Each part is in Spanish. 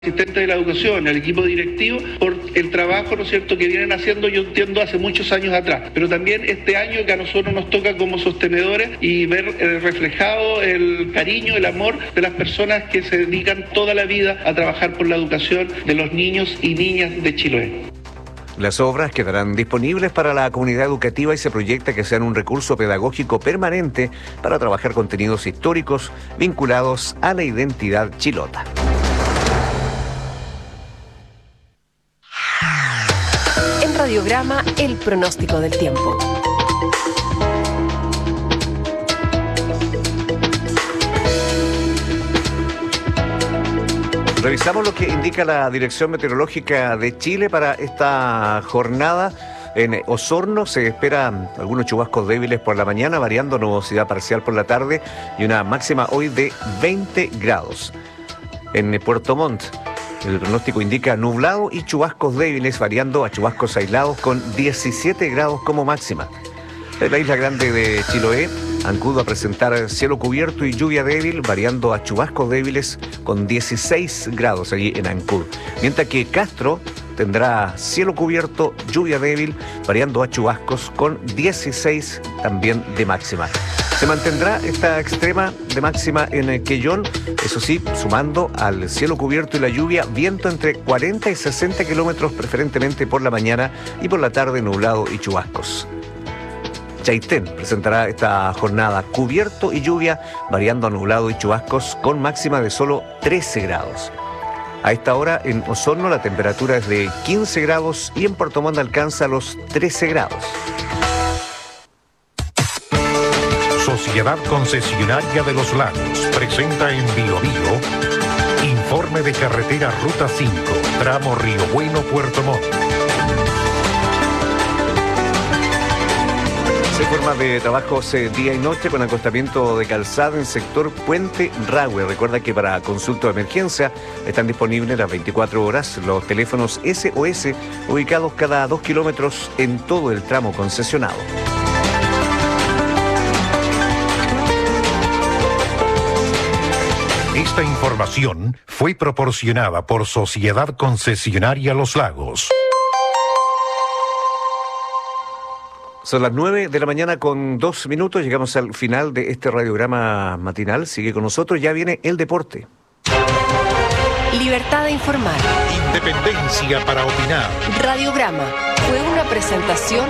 asistentes de la educación, al equipo directivo, por el trabajo, ¿no es cierto?, que vienen haciendo, yo entiendo, hace muchos años atrás. Pero también este año que a nosotros nos toca como sostenedores y ver reflejado el cariño, el amor de las personas que se dedican toda la vida a trabajar por la educación de los niños y niñas de Chiloé. Las obras quedarán disponibles para la comunidad educativa y se proyecta que sean un recurso pedagógico permanente para trabajar contenidos históricos vinculados a la identidad chilota. En Radiograma, el pronóstico del tiempo. Revisamos lo que indica la Dirección Meteorológica de Chile para esta jornada. En Osorno se esperan algunos chubascos débiles por la mañana, variando nubosidad parcial por la tarde y una máxima hoy de 20 grados. En Puerto Montt, el pronóstico indica nublado y chubascos débiles, variando a chubascos aislados con 17 grados como máxima. En la isla grande de Chiloé, Ancud va a presentar cielo cubierto y lluvia débil, variando a chubascos débiles con 16 grados allí en Ancud. Mientras que Castro tendrá cielo cubierto, lluvia débil, variando a chubascos con 16 también de máxima. Se mantendrá esta extrema de máxima en Quellón, eso sí, sumando al cielo cubierto y la lluvia, viento entre 40 y 60 kilómetros preferentemente por la mañana y por la tarde nublado y chubascos. Chaitén presentará esta jornada cubierto y lluvia, variando a nublado y chubascos con máxima de solo 13 grados. A esta hora en Osorno la temperatura es de 15 grados y en Puerto Montt alcanza los 13 grados. Sociedad Concesionaria de los Lagos presenta en Biobío informe de carretera Ruta 5, tramo Río Bueno, Puerto Montt. Se forma de trabajos día y noche con acostamiento de calzada en sector Puente Rahue. Recuerda que para consulta de emergencia están disponibles las 24 horas los teléfonos SOS ubicados cada 2 kilómetros en todo el tramo concesionado. Esta información fue proporcionada por Sociedad Concesionaria Los Lagos. Son las 9 de la mañana con 2 minutos. Llegamos al final de este radiograma matinal. Sigue con nosotros. Ya viene el deporte. Libertad de informar. Independencia para opinar. Radiograma fue una presentación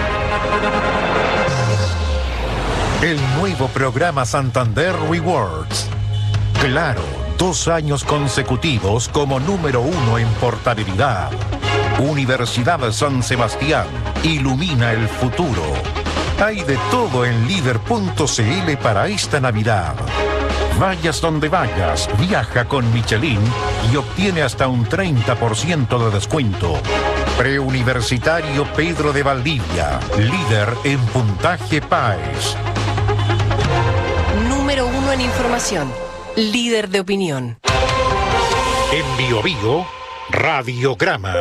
de El nuevo programa Santander Rewards. Claro, 2 años consecutivos como número 1 en portabilidad. Universidad San Sebastián, ilumina el futuro. Hay de todo en líder.cl para esta Navidad. Vayas donde vayas, viaja con Michelin y obtiene hasta un 30% de descuento. Preuniversitario Pedro de Valdivia, líder en puntaje PAES. número 1 en información, líder de opinión. En Biobío, Radiograma.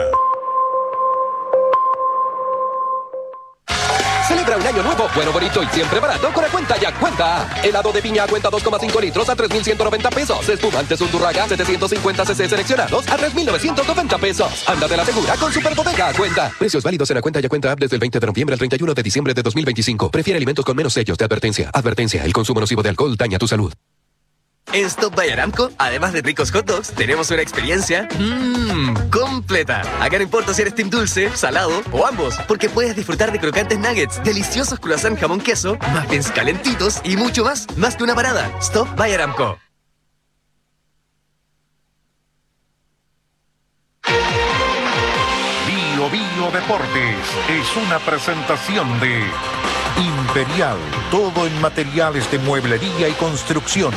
Celebra un año nuevo, bueno, bonito y siempre barato con la cuenta Ya Cuenta. Helado de piña a cuenta 2,5 litros a 3,190 pesos. Espumantes Undurraga 750 cc seleccionados a 3,990 pesos. Ándate la segura con Superbodega a Cuenta. Precios válidos en la cuenta Ya Cuenta App desde el 20 de noviembre al 31 de diciembre de 2025. Prefiere alimentos con menos sellos de advertencia. Advertencia, el consumo nocivo de alcohol daña tu salud. En Stop by Aramco, además de ricos hot dogs, tenemos una experiencia completa. Acá no importa si eres team dulce, salado o ambos, porque puedes disfrutar de crocantes nuggets, deliciosos croissant jamón queso, muffins calentitos y mucho más. Más que una parada. Stop by Aramco. Biobío Deportes es una presentación de Imperial, todo en materiales de mueblería y construcción.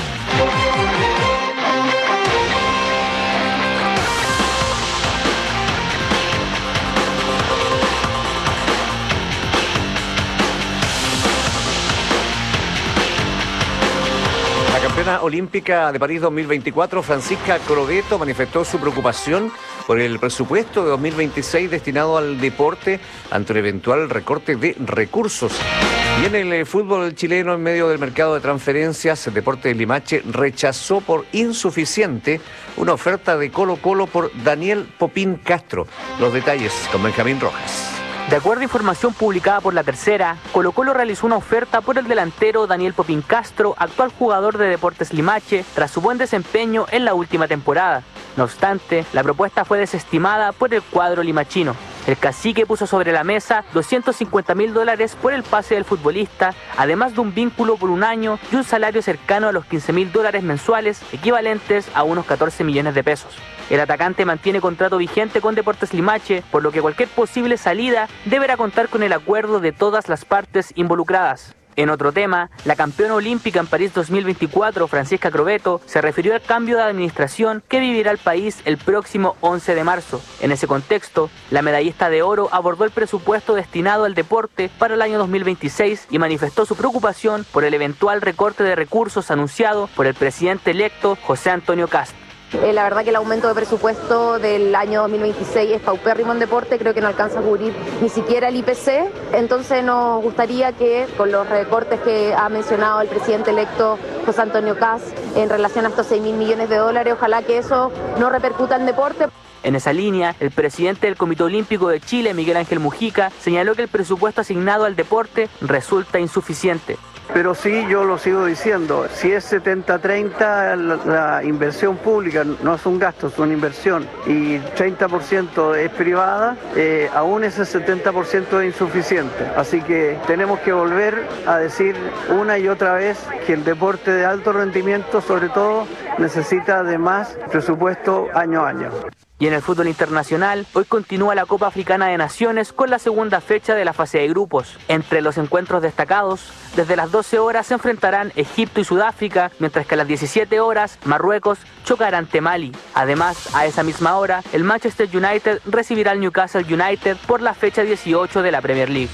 La campeona olímpica de París 2024, Francisca Crodeto, manifestó su preocupación por el presupuesto de 2026 destinado al deporte ante un eventual recorte de recursos. Y en el fútbol chileno, en medio del mercado de transferencias, el Deportes Limache rechazó por insuficiente una oferta de Colo-Colo por Daniel Popín Castro. Los detalles con Benjamín Rojas. De acuerdo a información publicada por La Tercera, Colo-Colo realizó una oferta por el delantero Daniel Popín Castro, actual jugador de Deportes Limache, tras su buen desempeño en la última temporada. No obstante, la propuesta fue desestimada por el cuadro limachino. El cacique puso sobre la mesa $250.000 por el pase del futbolista, además de un vínculo por un año y un salario cercano a los $15.000 mensuales, equivalentes a unos 14 millones de pesos. El atacante mantiene contrato vigente con Deportes Limache, por lo que cualquier posible salida deberá contar con el acuerdo de todas las partes involucradas. En otro tema, la campeona olímpica en París 2024, Francisca Crovetto, se refirió al cambio de administración que vivirá el país el próximo 11 de marzo. En ese contexto, la medallista de oro abordó el presupuesto destinado al deporte para el año 2026 y manifestó su preocupación por el eventual recorte de recursos anunciado por el presidente electo José Antonio Kast. La verdad que el aumento de presupuesto del año 2026 es paupérrimo en deporte, creo que no alcanza a cubrir ni siquiera el IPC, entonces nos gustaría que con los recortes que ha mencionado el presidente electo José Antonio Kast en relación a estos $6.000 millones, ojalá que eso no repercuta en deporte. En esa línea, el presidente del Comité Olímpico de Chile, Miguel Ángel Mujica, señaló que el presupuesto asignado al deporte resulta insuficiente. Pero sí, yo lo sigo diciendo, si es 70-30 la inversión pública, no es un gasto, es una inversión, y 30% es privada, aún ese 70% es insuficiente. Así que tenemos que volver a decir una y otra vez que el deporte de alto rendimiento, sobre todo, necesita de más presupuesto año a año. Y en el fútbol internacional, hoy continúa la Copa Africana de Naciones con la segunda fecha de la fase de grupos. Entre los encuentros destacados, desde las 12 horas se enfrentarán Egipto y Sudáfrica, mientras que a las 17 horas Marruecos chocará ante Mali. Además, a esa misma hora, el Manchester United recibirá al Newcastle United por la fecha 18 de la Premier League.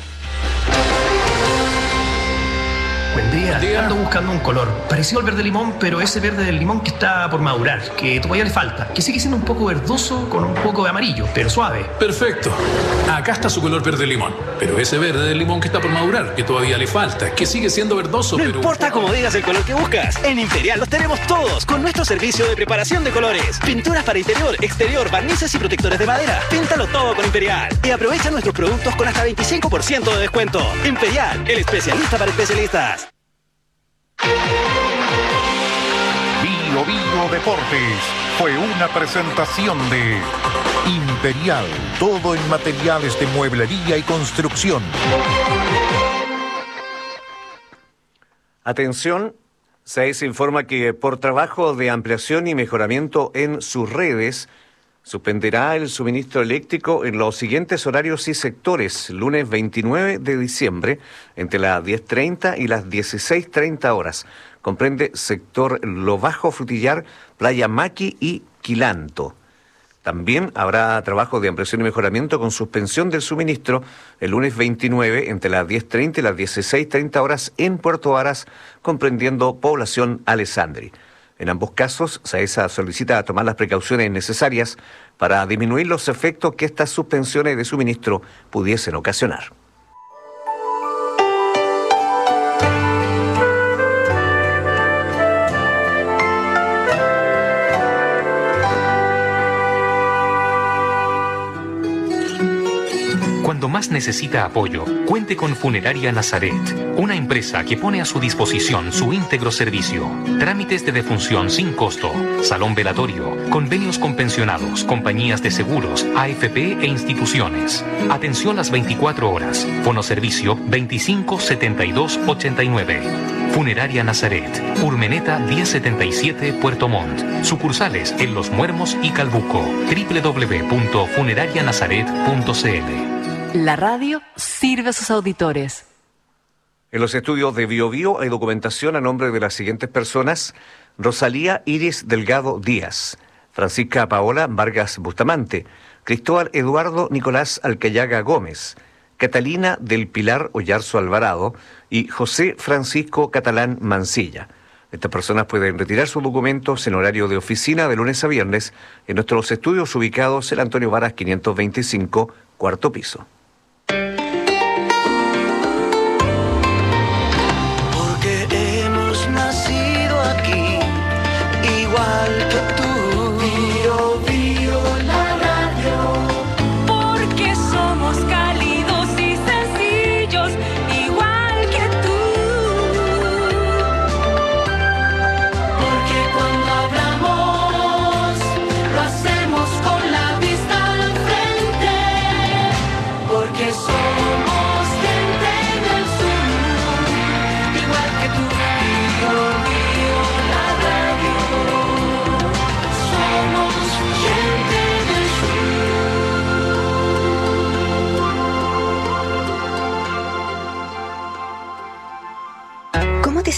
Buen día. Ando buscando un color parecido al verde limón, pero ese verde del limón que está por madurar, que todavía le falta, que sigue siendo un poco verdoso con un poco de amarillo, pero suave. Perfecto. Acá está su color verde limón, pero ese verde del limón que está por madurar, que todavía le falta, que sigue siendo verdoso, no pero... No importa cómo digas el color que buscas, en Imperial los tenemos todos, con nuestro servicio de preparación de colores. Pinturas para interior, exterior, barnices y protectores de madera. Píntalo todo con Imperial. Y aprovecha nuestros productos con hasta 25% de descuento. Imperial, el especialista para especialistas. Bio Bio Deportes fue una presentación de Imperial, todo en materiales de mueblería y construcción. Atención, SAES informa que por trabajo de ampliación y mejoramiento en sus redes, suspenderá el suministro eléctrico en los siguientes horarios y sectores, lunes 29 de diciembre, entre las 10:30 y las 16:30 horas. Comprende sector Lo Bajo Frutillar, Playa Maqui y Quilanto. También habrá trabajo de ampliación y mejoramiento con suspensión del suministro el lunes 29 entre las 10:30 y las 16:30 horas en Puerto Varas, comprendiendo población Alessandri. En ambos casos, SAESA solicita tomar las precauciones necesarias para disminuir los efectos que estas suspensiones de suministro pudiesen ocasionar. Cuando más necesita apoyo, cuente con Funeraria Nazaret, una empresa que pone a su disposición su íntegro servicio. Trámites de defunción sin costo, salón velatorio, convenios con pensionados, compañías de seguros, AFP e instituciones. Atención las 24 horas. Fonoservicio 257289. Funeraria Nazaret, Urmeneta 1077 Puerto Montt. Sucursales en Los Muermos y Calbuco. www.funerarianazaret.cl. La radio sirve a sus auditores. En los estudios de Bio Bio hay documentación a nombre de las siguientes personas: Rosalía Iris Delgado Díaz, Francisca Paola Vargas Bustamante, Cristóbal Eduardo Nicolás Alcayaga Gómez, Catalina del Pilar Ollarzo Alvarado y José Francisco Catalán Mancilla. Estas personas pueden retirar sus documentos en horario de oficina de lunes a viernes en nuestros estudios ubicados en Antonio Varas 525, cuarto piso.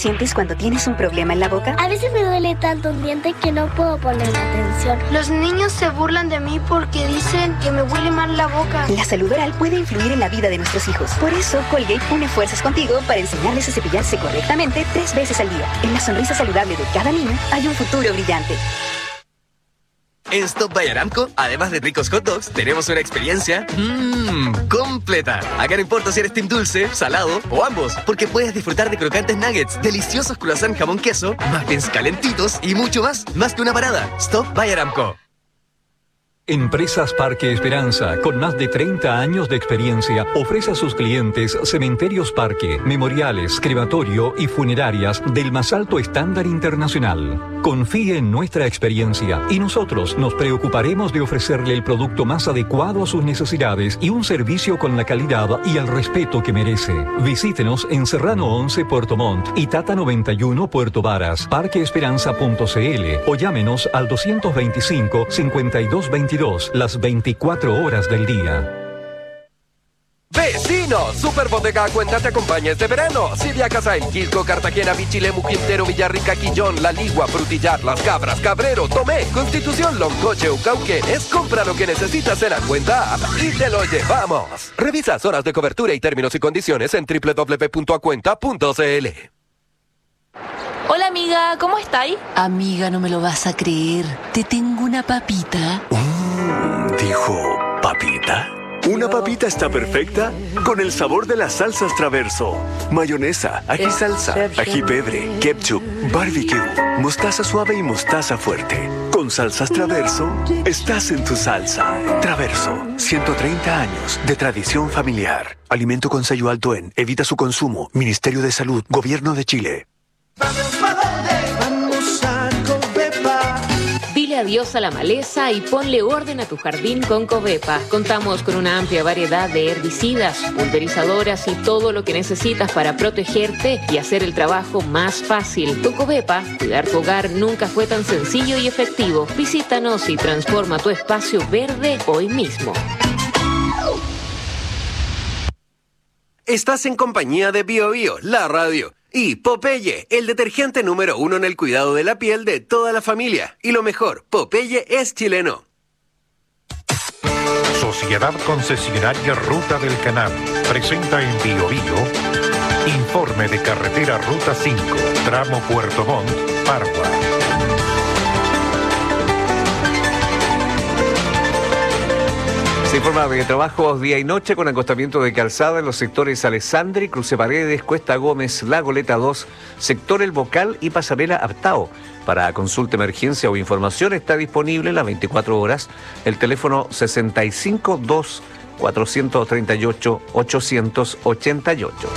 sientes cuando tienes un problema en la boca? A veces me duele tanto un diente que no puedo poner atención. Los niños se burlan de mí porque dicen que me huele mal la boca. La salud oral puede influir en la vida de nuestros hijos. Por eso, Colgate une fuerzas contigo para enseñarles a cepillarse correctamente 3 veces al día. En la sonrisa saludable de cada niño hay un futuro brillante. En Stop by Aramco, además de ricos hot dogs, tenemos una experiencia completa. Acá no importa si eres team dulce, salado o ambos, porque puedes disfrutar de crocantes nuggets, deliciosos croissant jamón queso, muffins calentitos y mucho más. Más que una parada. Stop by Aramco. Empresas Parque Esperanza, con más de 30 años de experiencia, ofrece a sus clientes cementerios parque, memoriales, crematorio y funerarias del más alto estándar internacional. Confíe en nuestra experiencia y nosotros nos preocuparemos de ofrecerle el producto más adecuado a sus necesidades y un servicio con la calidad y el respeto que merece. Visítenos en Serrano 11 Puerto Montt y Tata 91 Puerto Varas, parqueesperanza.cl o llámenos al 225-5222 las 24 horas del día. ¡Vecinos! Super Bodega Cuenta te acompaña este verano. Si viajas a El Quisco, Cartagena, Bichilemu, Quintero, Villarrica, Quillón, La Ligua, Frutillar, Las Cabras, Cabrero, Tomé, Constitución, Loncoche o Cauquenes, compra lo que necesitas en la Cuenta y te lo llevamos. Revisa horas de cobertura y términos y condiciones en www.acuenta.cl. Hola amiga, ¿cómo estáis? Amiga, no me lo vas a creer. Te tengo una papita. ¿Dijo papita? Una papita está perfecta con el sabor de las salsas Traverso. Mayonesa, ají salsa, ají pebre, ketchup, barbecue, mostaza suave y mostaza fuerte. Con salsas Traverso, estás en tu salsa. Traverso, 130 años de tradición familiar. Alimento con sello alto en. Evita su consumo. Ministerio de Salud, Gobierno de Chile. Dile adiós a la maleza y ponle orden a tu jardín con Covepa. Contamos con una amplia variedad de herbicidas, pulverizadoras y todo lo que necesitas para protegerte y hacer el trabajo más fácil. Con Covepa, cuidar tu hogar nunca fue tan sencillo y efectivo. Visítanos y transforma tu espacio verde hoy mismo. Estás en compañía de Bio Bio, la radio. Y Popeye, el detergente número 1 en el cuidado de la piel de toda la familia. Y lo mejor, Popeye es chileno. Sociedad Concesionaria Ruta del Canal presenta en Bio Bio informe de carretera Ruta 5, tramo Puerto Montt, Pargua. Se informa de trabajos día y noche con acostamiento de calzada en los sectores Alessandri, Cruce Paredes, Cuesta Gómez, La Goleta 2, sector El Bocal y Pasarela Aptao. Para consulta, emergencia o información está disponible las 24 horas el teléfono 652 438 888.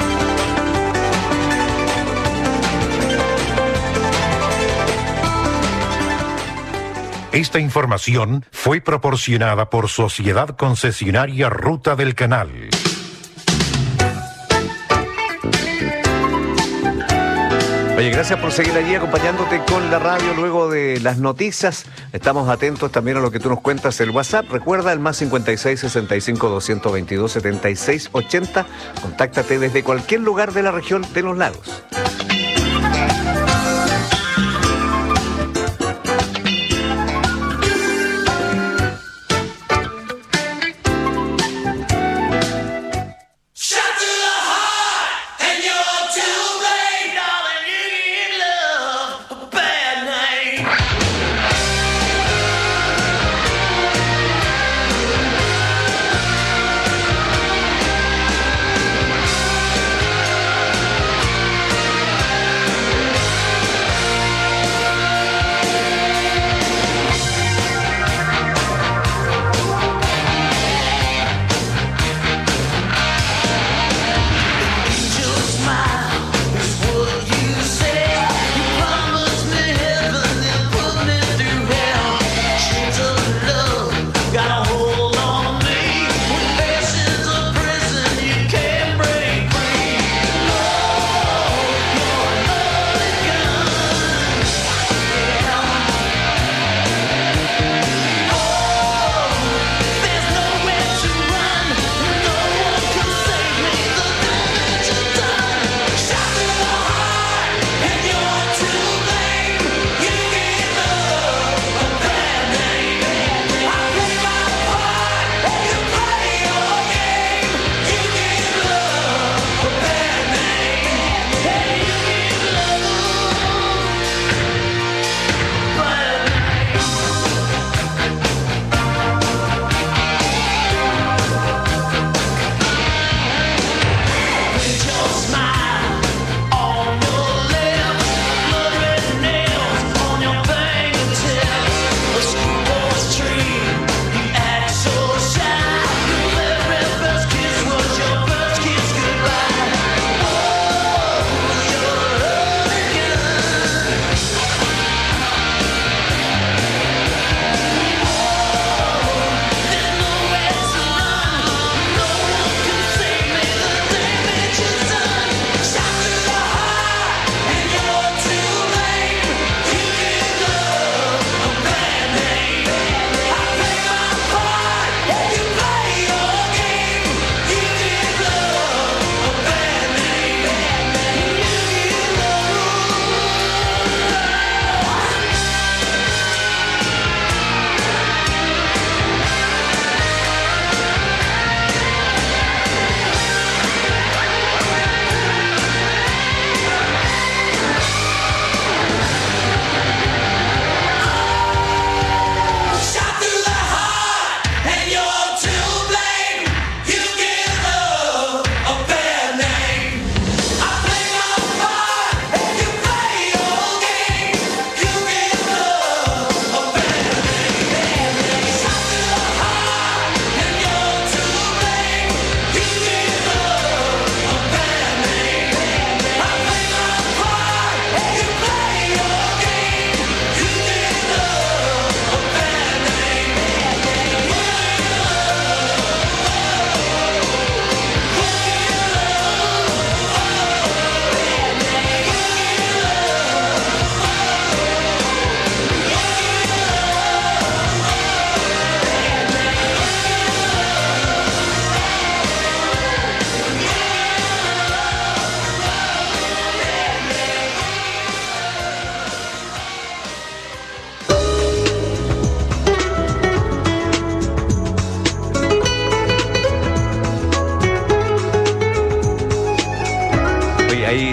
Esta información fue proporcionada por Sociedad Concesionaria Ruta del Canal. Oye, gracias por seguir allí acompañándote con la radio luego de las noticias. Estamos atentos también a lo que tú nos cuentas en el WhatsApp. Recuerda el más 56 65 222 76 80. Contáctate desde cualquier lugar de la región de los lagos.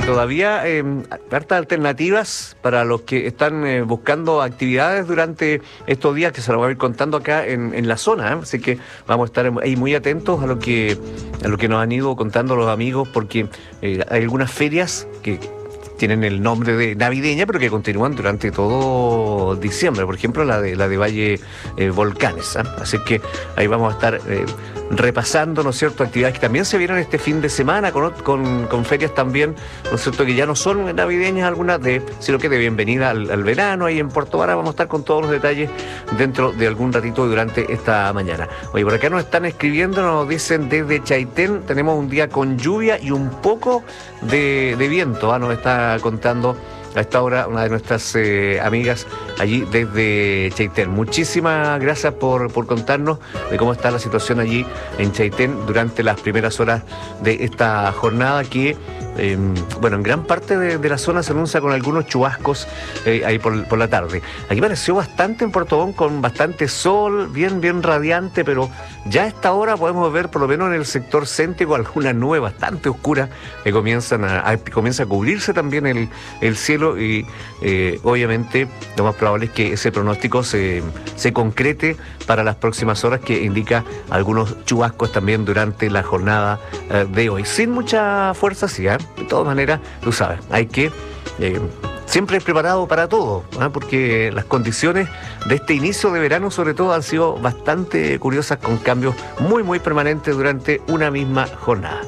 todavía hartas alternativas para los que están buscando actividades durante estos días, que se lo voy a ir contando acá en la zona, ¿eh? Así que vamos a estar ahí muy atentos a lo que nos han ido contando los amigos, porque hay algunas ferias que tienen el nombre de navideña, pero que continúan durante todo diciembre. Por ejemplo, la de Valle Volcanes, ¿eh? Así que ahí vamos a estar repasando, ¿no es cierto?, actividades que también se vienen este fin de semana, con ferias también, ¿no es cierto?, que ya no son navideñas algunas, sino que de bienvenida al verano. Ahí en Puerto Vara vamos a estar con todos los detalles dentro de algún ratito durante esta mañana. Oye, por acá nos están escribiendo, nos dicen desde Chaitén, tenemos un día con lluvia y un poco de viento, ¿eh? Nos está contando a esta hora una de nuestras amigas allí desde Chaitén. Muchísimas gracias por contarnos de cómo está la situación allí en Chaitén durante las primeras horas de esta jornada, que en gran parte de la zona se anuncia con algunos chubascos ahí por la tarde. Aquí pareció bastante en Puerto Montt, con bastante sol, bien radiante, pero ya a esta hora podemos ver, por lo menos en el sector céntrico, algunas nubes bastante oscuras que comienza a cubrirse también el cielo, y obviamente lo más probable es que ese pronóstico se concrete para las próximas horas, que indica algunos chubascos también durante la jornada de hoy. Sin mucha fuerza, sí, ¿eh? De todas maneras, tú sabes, hay que siempre preparado para todo, ¿eh? Porque las condiciones de este inicio de verano, sobre todo, han sido bastante curiosas, con cambios muy permanentes durante una misma jornada.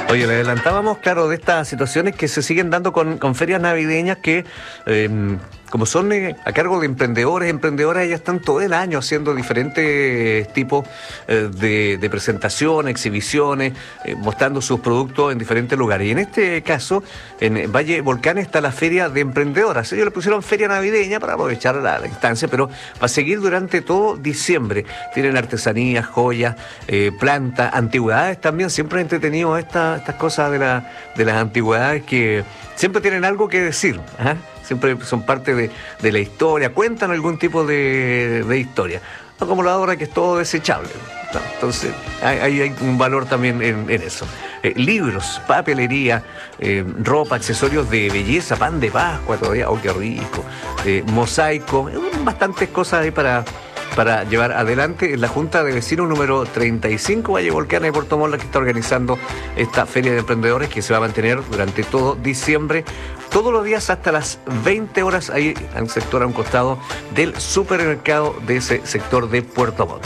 Oye, le adelantábamos, claro, de estas situaciones que se siguen dando con ferias navideñas que, como son a cargo de emprendedores, emprendedoras, ellas están todo el año haciendo diferentes tipos de presentaciones, exhibiciones, mostrando sus productos en diferentes lugares. Y en este caso, en Valle Volcán está la Feria de Emprendedoras. Ellos le pusieron Feria Navideña para aprovechar la instancia, pero va a seguir durante todo diciembre. Tienen artesanías, joyas, plantas, antigüedades también. Siempre he entretenido estas cosas de las antigüedades que siempre tienen algo que decir. ¿Ah? Siempre son parte de la historia, cuentan algún tipo de historia. No como la ahora que es todo desechable. ¿No? Entonces, hay un valor también en eso. Libros, papelería, ropa, accesorios de belleza, pan de Pascua todavía, oh, qué rico. Mosaico, bastantes cosas ahí para llevar adelante. La Junta de Vecinos número 35 Valle Volcán de Puerto Montt, la que está organizando esta Feria de Emprendedores que se va a mantener durante todo diciembre, todos los días hasta las 20 horas, ahí en el sector a un costado del supermercado de ese sector de Puerto Montt.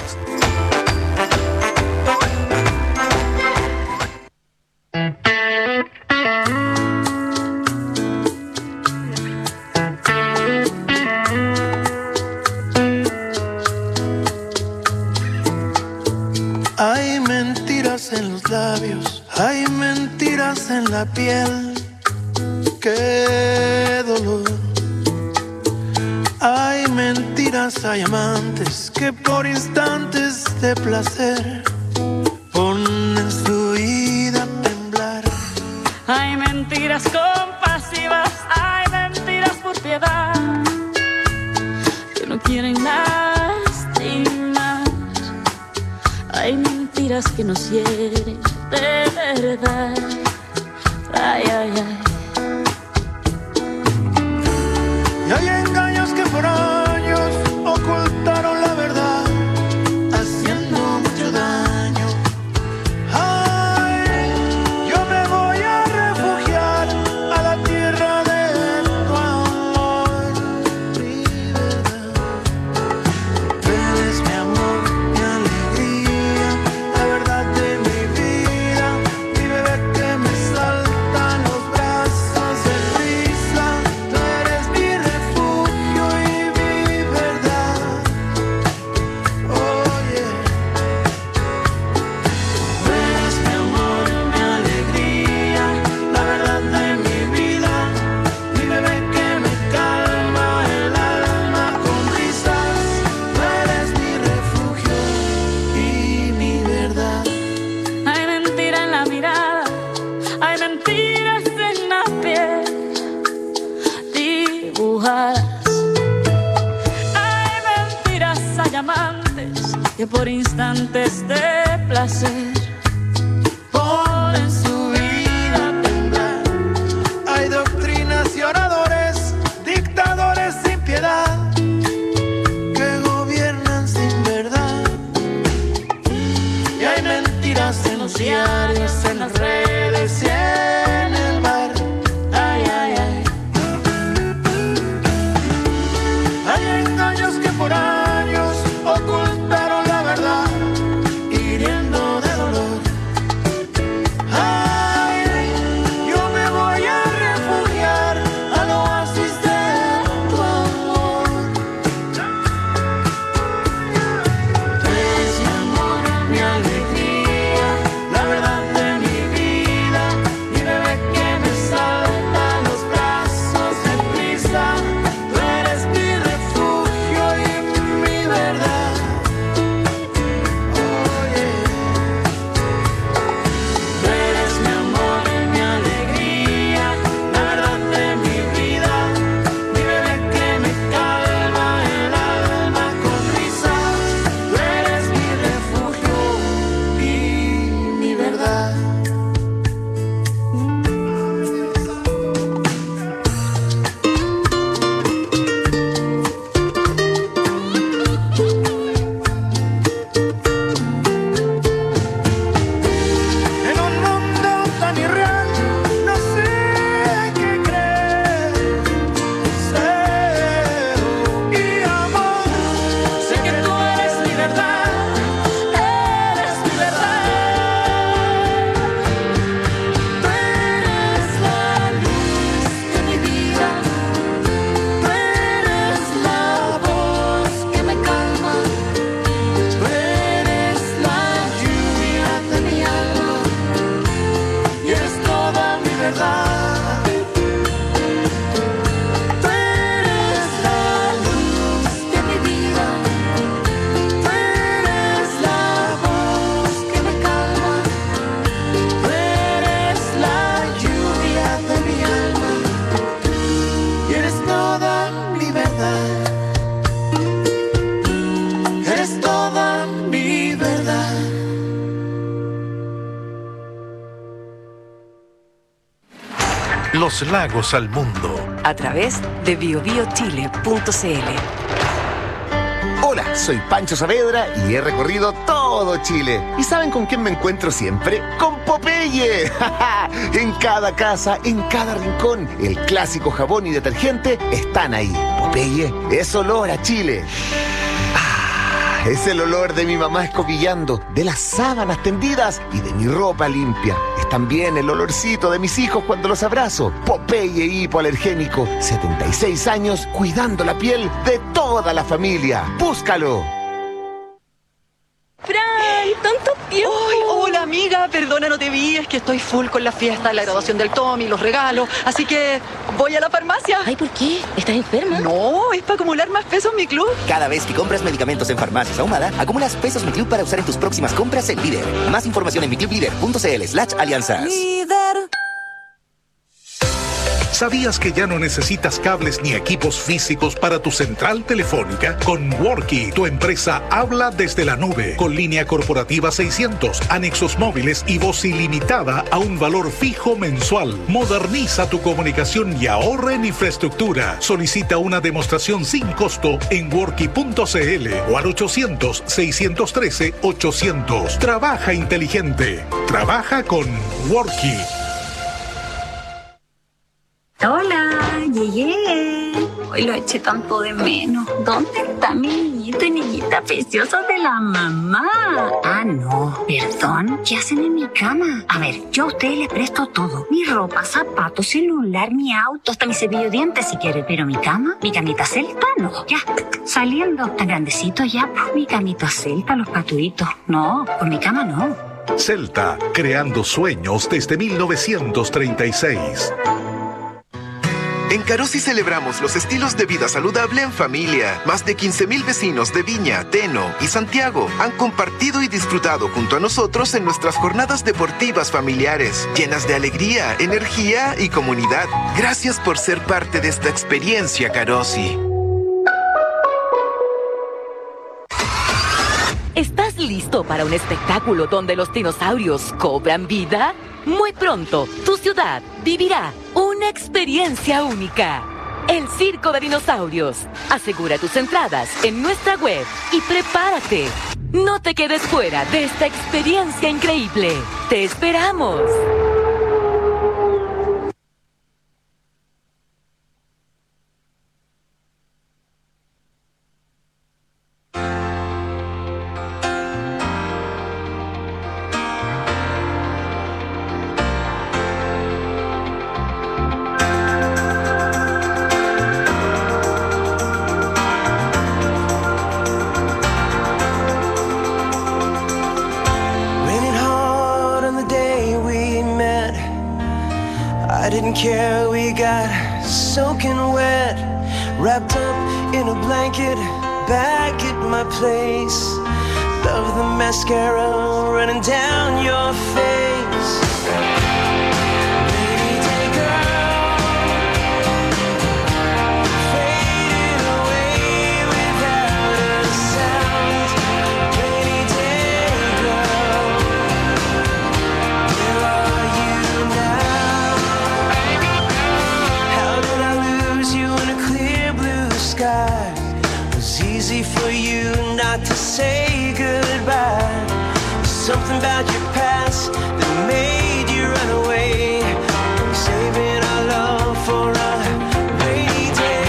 Hay mentiras en los labios, hay mentiras en la piel. Qué dolor. Hay mentiras, hay amantes que por instantes de placer ponen su vida a temblar. Hay mentiras compasivas, hay mentiras por piedad que no quieren lastimar. Hay mentiras que nos hieren de verdad. Ay, ay, ay. Y hay engaños que por años ocultaron la verdad, haciendo mucho daño. Ay, yo me voy a refugiar a la tierra de tu amor, mi verdad. Tú eres mi amor, mi alegría, la verdad de mi vida, mi bebé que me salta en los brazos de risa. Tú eres mi refugio y mi verdad. Oye, tú eres mi amor, mi alegría, la verdad de mi vida, mi bebé que me calma el alma con risas. Tú eres mi refugio y mi verdad. Hay mentira en la mirada, hay mentiras en la piel dibujadas. Hay mentiras, hay amantes que por instantes de placer ponen su vida a temblar. Hay doctrinas y oradores, dictadores sin piedad, que gobiernan sin verdad. Y hay mentiras en los diarios, en las redes y en el bar. Ay, ay, ay. Hay engaños que por años ocultaron la verdad, hiriendo de dolor. Ay, los lagos al mundo. A través de biobiochile.cl. Hola, soy Pancho Saavedra y he recorrido todo Chile. ¿Y saben con quién me encuentro siempre? ¡Con Popeye! En cada casa, en cada rincón, el clásico jabón y detergente están ahí. Popeye es olor a Chile. Es el olor de mi mamá escobillando, de las sábanas tendidas y de mi ropa limpia. Es también el olorcito de mis hijos cuando los abrazo. Popeye hipoalergénico, 76 años cuidando la piel de toda la familia. ¡Búscalo! ¡Fran! ¡Tanto tiempo! ¡Ay, hola amiga! Perdona, no te vi, es que estoy full con la fiesta, la graduación del Tommy, los regalos, así que voy a la farmacia. Ay, ¿por qué? ¿Estás enferma? No, es para acumular más pesos en mi club. Cada vez que compras medicamentos en Farmacias Ahumada, acumulas pesos Mi Club para usar en tus próximas compras en Líder. Más información en miclublider.cl/alianzas. ¿Sabías que ya no necesitas cables ni equipos físicos para tu central telefónica? Con Worky, tu empresa habla desde la nube, con línea corporativa 600, anexos móviles y voz ilimitada a un valor fijo mensual. Moderniza tu comunicación y ahorra en infraestructura. Solicita una demostración sin costo en worky.cl o al 800-613-800. Trabaja inteligente. Trabaja con Worky. Hola, llegué. Hoy lo eché tanto de menos. ¿Dónde está mi niñito y niñita preciosa de la mamá? Ah, no, perdón. ¿Qué hacen en mi cama? A ver, yo a ustedes les presto todo. Mi ropa, zapatos, celular, mi auto, hasta mi cepillo de dientes si quiere. Pero mi cama, mi camita celta, no. Ya, saliendo. Tan grandecito ya, pues mi camita celta, los patuitos. No, por mi cama no. Celta, creando sueños desde 1936. En Carosi celebramos los estilos de vida saludable en familia. Más de 15,000 vecinos de Viña, Teno y Santiago han compartido y disfrutado junto a nosotros en nuestras jornadas deportivas familiares, llenas de alegría, energía y comunidad. Gracias por ser parte de esta experiencia, Carosi. ¿Estás listo para un espectáculo donde los dinosaurios cobran vida? Muy pronto, tu ciudad vivirá una experiencia única. El Circo de Dinosaurios. Asegura tus entradas en nuestra web y prepárate. No te quedes fuera de esta experiencia increíble. ¡Te esperamos! Care, we got soaking wet, wrapped up in a blanket, back at my place. Love the mascara running down your face. Rainy day girl, fading away without a sound. Rainy day girl, where are you now? Sky. It was easy for you not to say goodbye. There's something about your past that made you run away. I'm saving our love for a rainy day.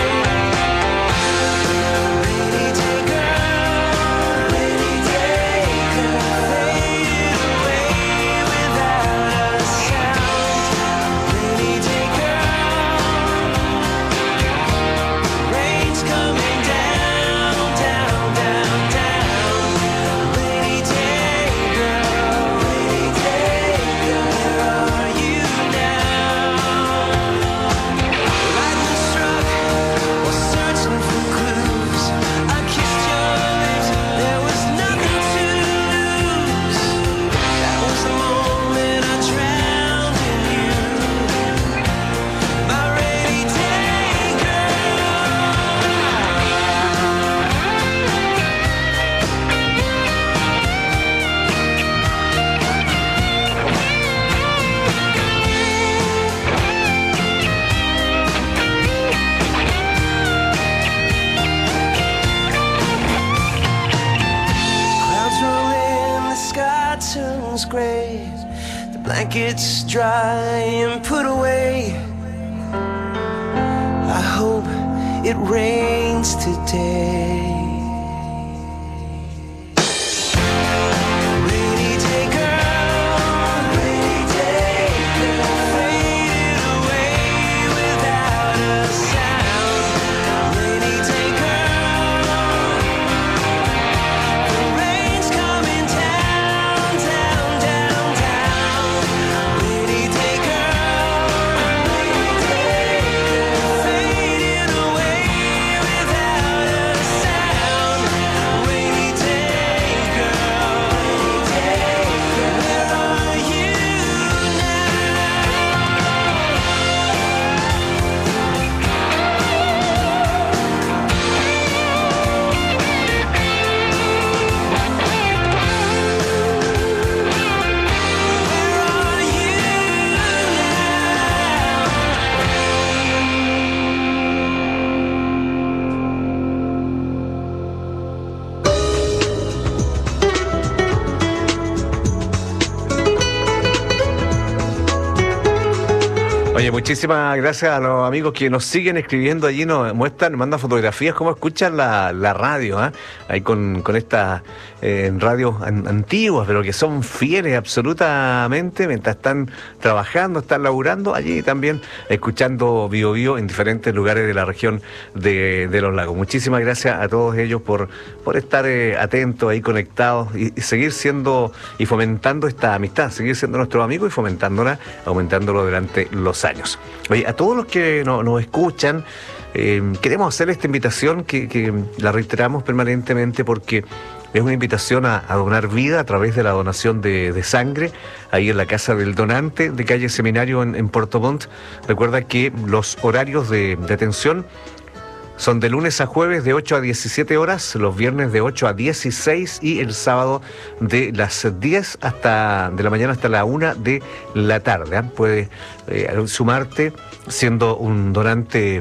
Rainy day girl, rainy day girl, faded away without a sound. Rainy day girl, rain's coming down, down, down, down. Rainy day girl, rainy day girl. blankets dry and put away. I hope it rains today. Rainy day girl, rainy day girl, faded away without a sound. Rainy day girl, the rain's coming down, down, down, down. Rainy day girl, faded away without a sound. Rainy day girl, where are you Oye, muchísimas gracias a los amigos que nos siguen escribiendo allí, nos muestran, nos mandan fotografías, cómo escuchan la radio, ¿eh? Ahí con estas radios antiguas, pero que son fieles absolutamente, mientras están trabajando, están laburando, allí también escuchando Bio Bio en diferentes lugares de la región de los lagos. Muchísimas gracias a todos ellos por estar atentos, ahí conectados y seguir siendo y fomentando esta amistad, seguir siendo nuestros amigos y fomentándola, aumentándolo durante los años. Oye, a todos los que nos escuchan, queremos hacer esta invitación que la reiteramos permanentemente porque es una invitación a donar vida a través de la donación de sangre, ahí en la Casa del Donante de calle Seminario en Puerto Montt. Recuerda que los horarios de atención son de lunes a jueves de 8 a 17 horas, los viernes de 8 a 16 y el sábado de las 10 de la mañana hasta la 1 de la tarde. Puedes sumarte siendo un donante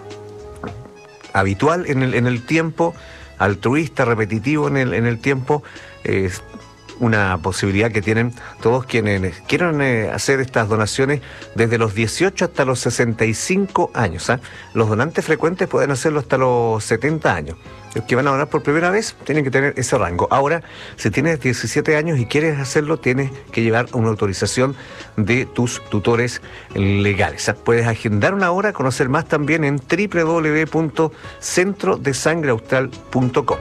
habitual en el tiempo, altruista, repetitivo en el tiempo. Es una posibilidad que tienen todos quienes quieran hacer estas donaciones desde los 18 hasta los 65 años. Los donantes frecuentes pueden hacerlo hasta los 70 años. Los que van a donar por primera vez tienen que tener ese rango. Ahora, si tienes 17 años y quieres hacerlo, tienes que llevar una autorización de tus tutores legales. Puedes agendar una hora, conocer más también en www.centrodesangreaustral.com.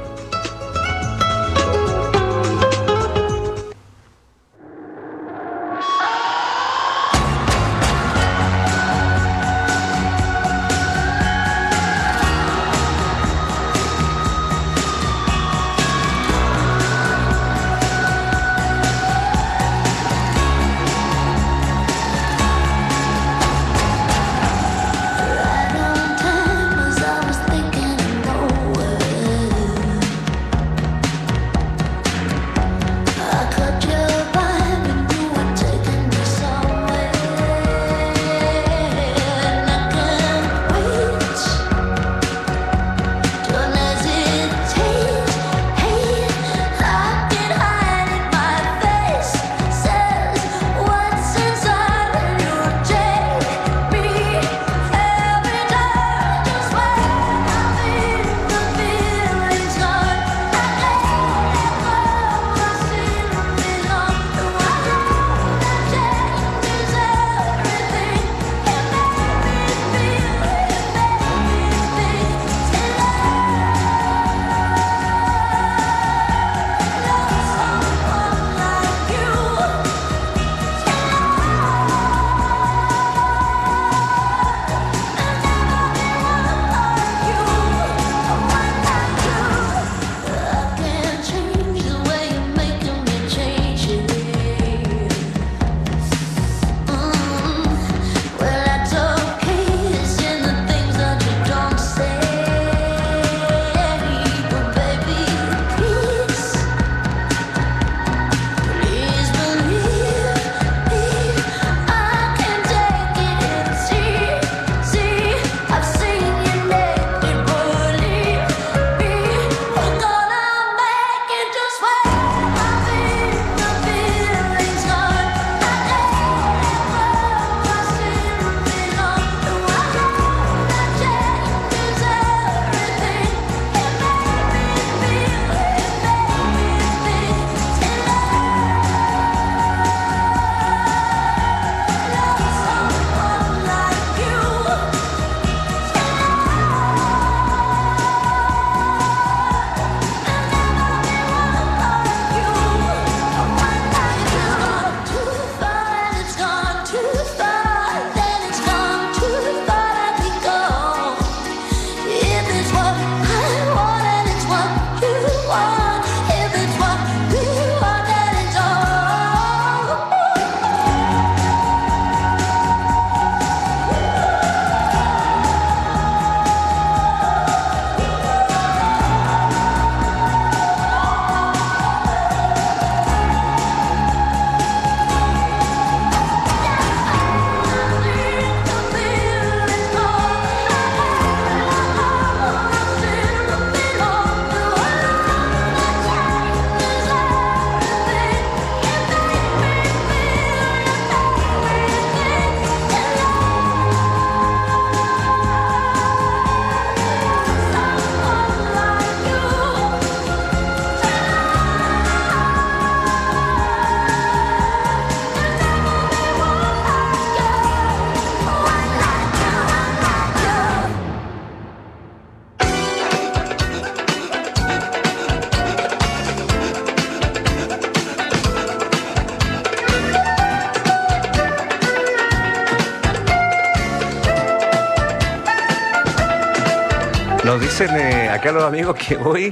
dicen acá los amigos que hoy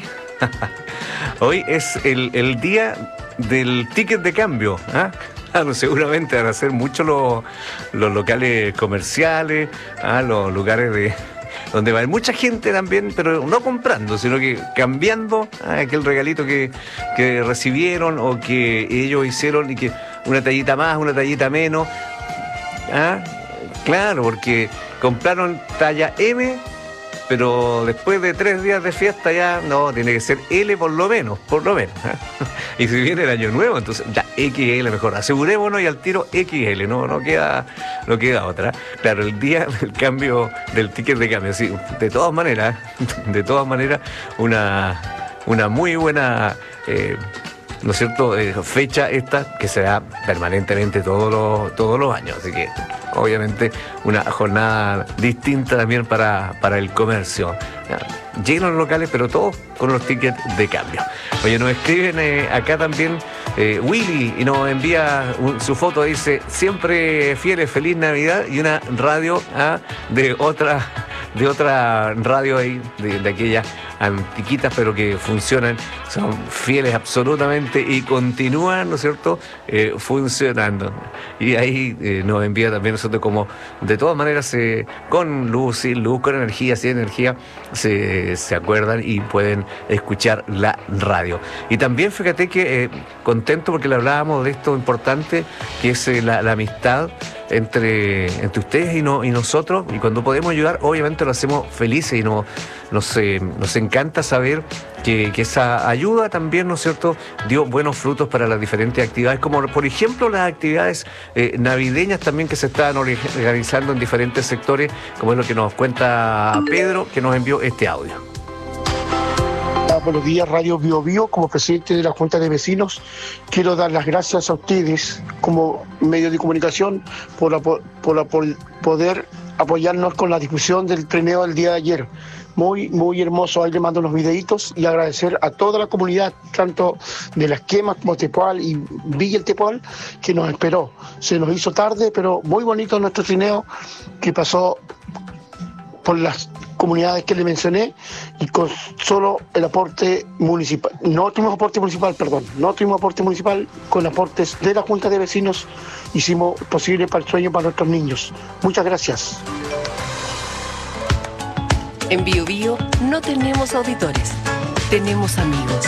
es el día del ticket de cambio. Claro, seguramente van a ser muchos los locales comerciales, los lugares donde va a haber mucha gente también, pero no comprando, sino que cambiando aquel regalito que recibieron o que ellos hicieron, y que una tallita más, una tallita menos. Claro, porque compraron talla M, pero después de 3 días de fiesta ya no, tiene que ser L por lo menos. Y si viene el año nuevo, entonces ya XL mejor, asegurémonos y al tiro XL, no queda otra. Claro, el día del cambio del ticket de cambio, sí, de todas maneras, una muy buena ¿no es cierto?, fecha esta que se da permanentemente todos los años, así que obviamente una jornada distinta también para el comercio. Llenos los locales, pero todos con los tickets de cambio. Oye, nos escriben acá también Willy y nos envía su foto, dice: siempre fieles, feliz Navidad, y una radio de otra radio ahí, de aquellas antiquitas, pero que funcionan, son fieles absolutamente y continúan, ¿no es cierto?, funcionando. Y ahí nos envía también nosotros, como de todas maneras, con luz, sin luz, con energía, sin energía, se acuerdan y pueden escuchar la radio. Y también fíjate que contento porque le hablábamos de esto importante que es la amistad entre ustedes y nosotros, y cuando podemos ayudar obviamente lo hacemos felices, y nos encanta saber que esa ayuda también, ¿no es cierto?, dio buenos frutos para las diferentes actividades, como por ejemplo las actividades navideñas también que se están organizando en diferentes sectores, como es lo que nos cuenta Pedro, que nos envió este audio. Buenos días, Radio Bio Bio. Como presidente de la Junta de Vecinos, quiero dar las gracias a ustedes como medio de comunicación por poder apoyarnos con la discusión del trineo del día de ayer. Muy, muy hermoso. Ahí le mando unos videitos, y agradecer a toda la comunidad, tanto de Las Quemas como Tepual y Villa El Tepual, que nos esperó. Se nos hizo tarde, pero muy bonito nuestro trineo, que pasó por las comunidades que le mencioné, y con solo el aporte municipal. No tuvimos aporte municipal, con aportes de la Junta de Vecinos hicimos posible para el sueño para nuestros niños. Muchas gracias. En Bio Bio no tenemos auditores, tenemos amigos.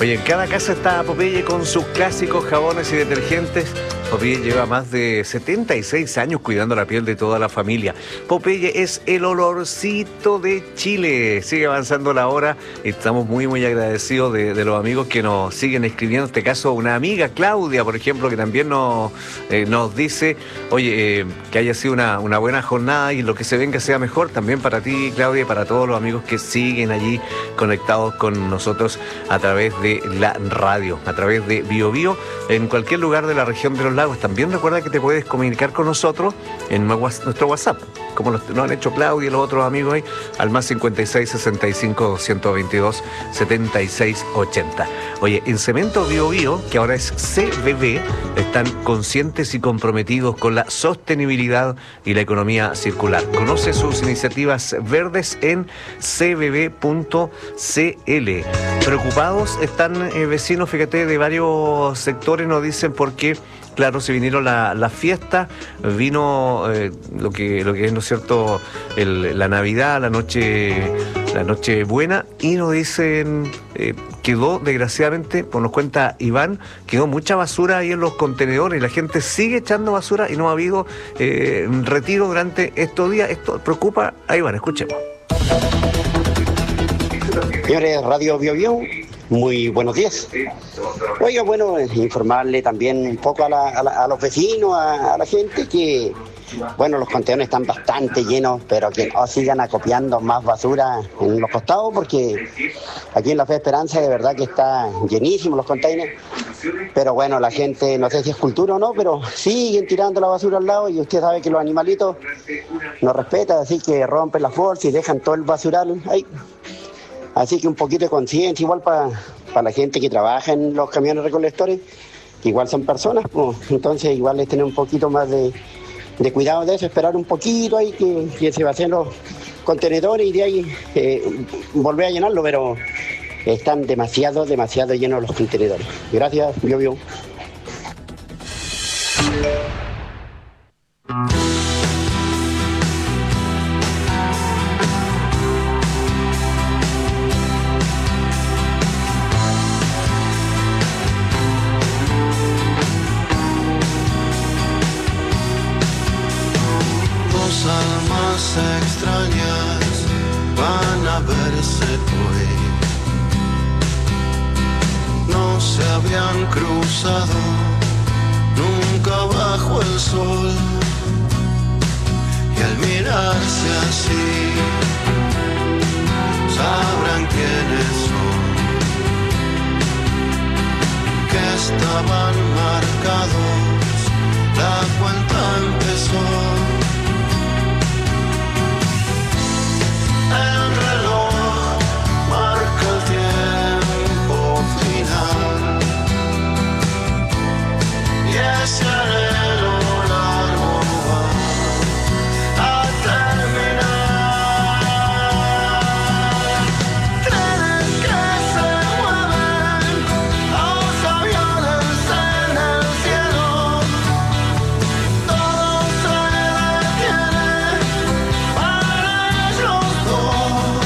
Oye, en cada casa está Popeye con sus clásicos jabones y detergentes. Popeye lleva más de 76 años cuidando la piel de toda la familia. Popeye es el olorcito de Chile. Sigue avanzando la hora. Estamos muy, muy agradecidos de los amigos que nos siguen escribiendo. En este caso, una amiga, Claudia, por ejemplo, que también nos dice, oye, que haya sido una buena jornada y lo que se venga sea mejor. También para ti, Claudia, y para todos los amigos que siguen allí conectados con nosotros a través de la radio, a través de Bio Bio, en cualquier lugar de la región de los lagos. También recuerda que te puedes comunicar con nosotros en nuestro WhatsApp, como lo han hecho Claudia y los otros amigos ahí, al más 56 65 222 76 80. Oye, en Cemento Bio Bio, que ahora es CBB, están conscientes y comprometidos con la sostenibilidad y la economía circular. Conoce sus iniciativas verdes en cbb.cl. Preocupados están vecinos, fíjate, de varios sectores, nos dicen por qué. Claro, se vinieron la fiesta, vino lo que es, ¿no es cierto?, la Navidad, la noche buena, y nos dicen, quedó, desgraciadamente, pues nos cuenta Iván, quedó mucha basura ahí en los contenedores, y la gente sigue echando basura y no ha habido retiro durante estos días. Esto preocupa a Iván, escuchemos. Señores, Radio Bio Bio, muy buenos días. Oiga, bueno, informarle también un poco a los vecinos, a la gente que, bueno, los contenedores están bastante llenos, pero que no sigan acopiando más basura en los costados, porque aquí en la Fe Esperanza de verdad que está llenísimo los containers. Pero bueno, la gente, no sé si es cultura o no, pero siguen tirando la basura al lado, y usted sabe que los animalitos no respetan, así que rompen las bolsas y dejan todo el basural ahí. Así que un poquito de conciencia, igual para la gente que trabaja en los camiones recolectores, que igual son personas, pues, entonces igual es tener un poquito más de cuidado de eso, esperar un poquito ahí que se vacíen los contenedores y de ahí volver a llenarlo, pero están demasiado llenos los contenedores. Gracias, Bio Bio. Extrañas van a verse hoy. No se habían cruzado nunca bajo el sol, y al mirarse así sabrán quiénes son, que estaban marcados, la cuenta empezó. El reloj marca el tiempo final, y ese anhelo largo va a terminar. Trenes que se mueven, los aviones en el cielo, todo se detiene para ellos dos.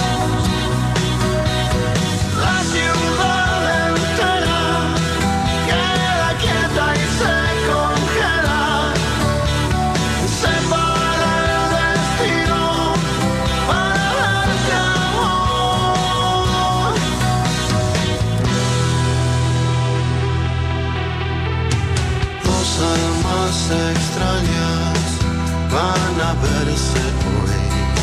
La ciudad entera queda quieta y se congela, se para el destino para darte amor. Dos almas extrañas van a verse hoy.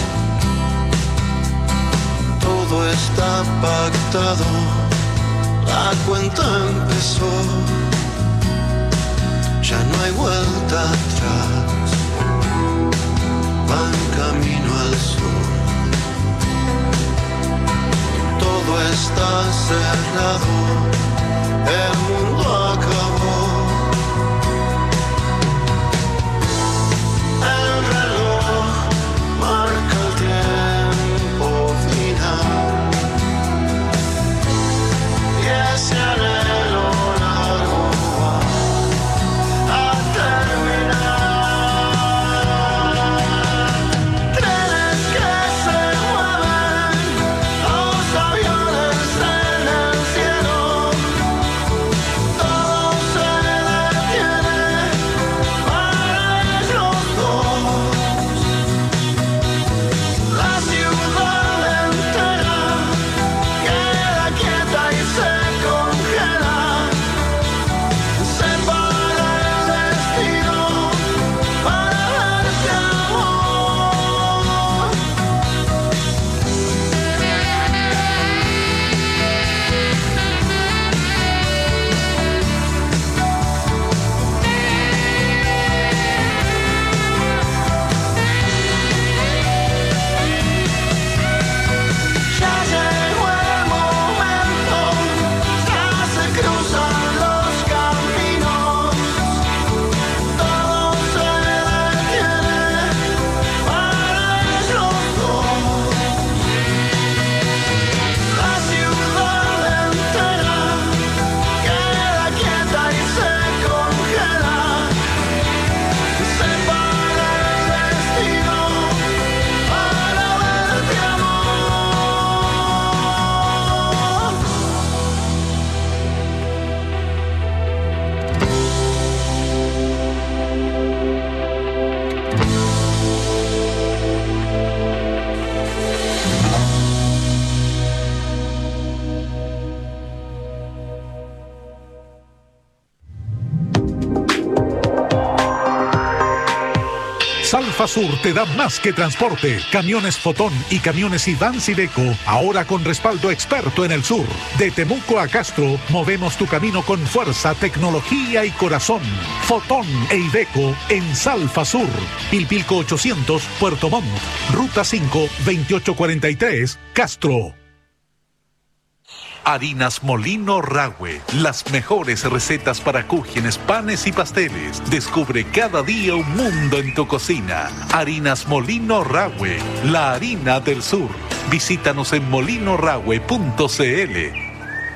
Todo está pactado, la cuenta empezó, ya no hay vuelta atrás, van camino al sur. Todo está cerrado, el mundo acabó. El reloj marca el tiempo final, y ese anhelo largo va a terminar. Trenes que se mueven, los aviones en el cielo, Salfa Sur te da más que transporte. Camiones Fotón y camiones Ivans Iveco, ahora con respaldo experto en el sur. De Temuco a Castro, movemos tu camino con fuerza, tecnología y corazón. Fotón e Iveco en Salfa Sur. Pilpilco 800, Puerto Montt. Ruta 5, 2843, Castro. Harinas Molino Rahue, las mejores recetas para cúgenes, panes y pasteles. Descubre cada día un mundo en tu cocina. Harinas Molino Rahue, la harina del sur. Visítanos en molinorahue.cl.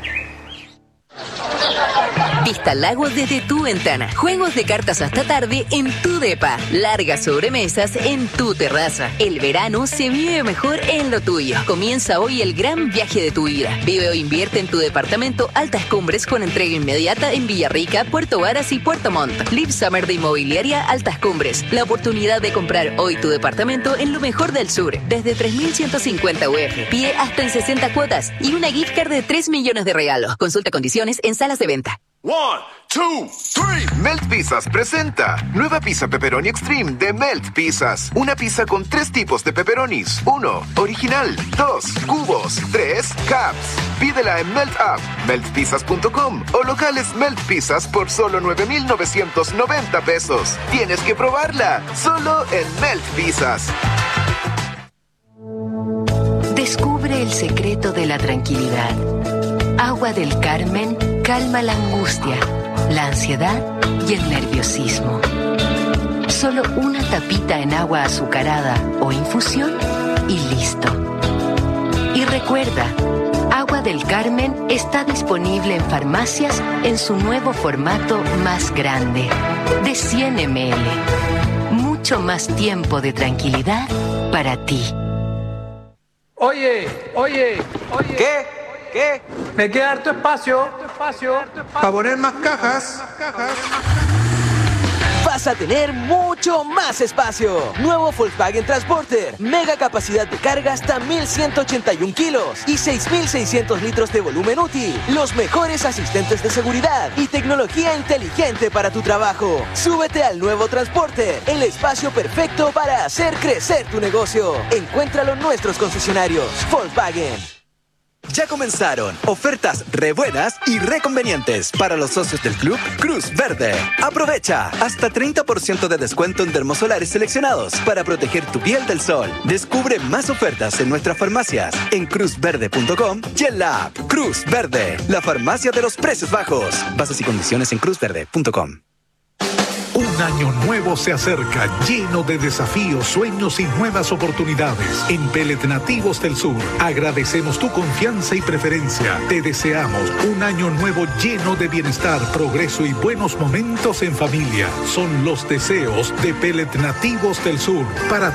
Vista Lagos desde tu ventana. Juegos de cartas hasta tarde en tu depa. Largas sobremesas en tu terraza. El verano se vive mejor en lo tuyo. Comienza hoy el gran viaje de tu vida. Vive o invierte en tu departamento Altas Cumbres con entrega inmediata en Villarrica, Puerto Varas y Puerto Montt. Live Summer de Inmobiliaria Altas Cumbres. La oportunidad de comprar hoy tu departamento en lo mejor del sur. Desde 3.150 UF. Pie hasta en 60 cuotas. Y una gift card de 3 millones de regalos. Consulta condiciones en salas de venta. 1, 2, 3. Melt Pizzas presenta nueva pizza pepperoni extreme de Melt Pizzas. Una pizza con 3 tipos de pepperonis. 1, original. 2, cubos. 3, caps. Pídela en Melt App, meltpizzas.com o locales Melt Pizzas por solo 9,990 pesos. Tienes que probarla, solo en Melt Pizzas. Descubre el secreto de la tranquilidad. Agua del Carmen calma la angustia, la ansiedad y el nerviosismo. Solo una tapita en agua azucarada o infusión y listo. Y recuerda, Agua del Carmen está disponible en farmacias en su nuevo formato más grande, de 100 ml. Mucho más tiempo de tranquilidad para ti. Oye. ¿Qué? Me queda harto espacio para poner más cajas. Vas a tener mucho más espacio. Nuevo Volkswagen Transporter. Mega capacidad de carga hasta 1.181 kilos y 6.600 litros de volumen útil. Los mejores asistentes de seguridad y tecnología inteligente para tu trabajo. Súbete al nuevo Transporter, el espacio perfecto para hacer crecer tu negocio. Encuéntralo en nuestros concesionarios. Volkswagen. Ya comenzaron ofertas re buenas y re convenientes para los socios del club Cruz Verde. Aprovecha hasta 30% de descuento en dermosolares seleccionados para proteger tu piel del sol. Descubre más ofertas en nuestras farmacias en cruzverde.com y en la app Cruz Verde, la farmacia de los precios bajos. Bases y condiciones en cruzverde.com. Un año nuevo se acerca, lleno de desafíos, sueños y nuevas oportunidades. En Pellet Nativos del Sur, agradecemos tu confianza y preferencia. Te deseamos un año nuevo lleno de bienestar, progreso y buenos momentos en familia. Son los deseos de Pellet Nativos del Sur para